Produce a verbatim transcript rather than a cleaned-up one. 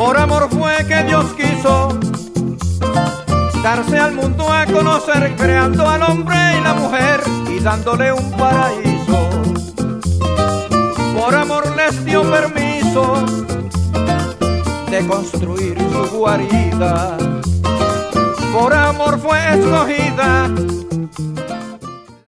Por amor fue que Dios quiso darse al mundo a conocer, creando al hombre y la mujer y dándole un paraíso. Por amor les dio permiso de construir su guarida. Por amor fue escogida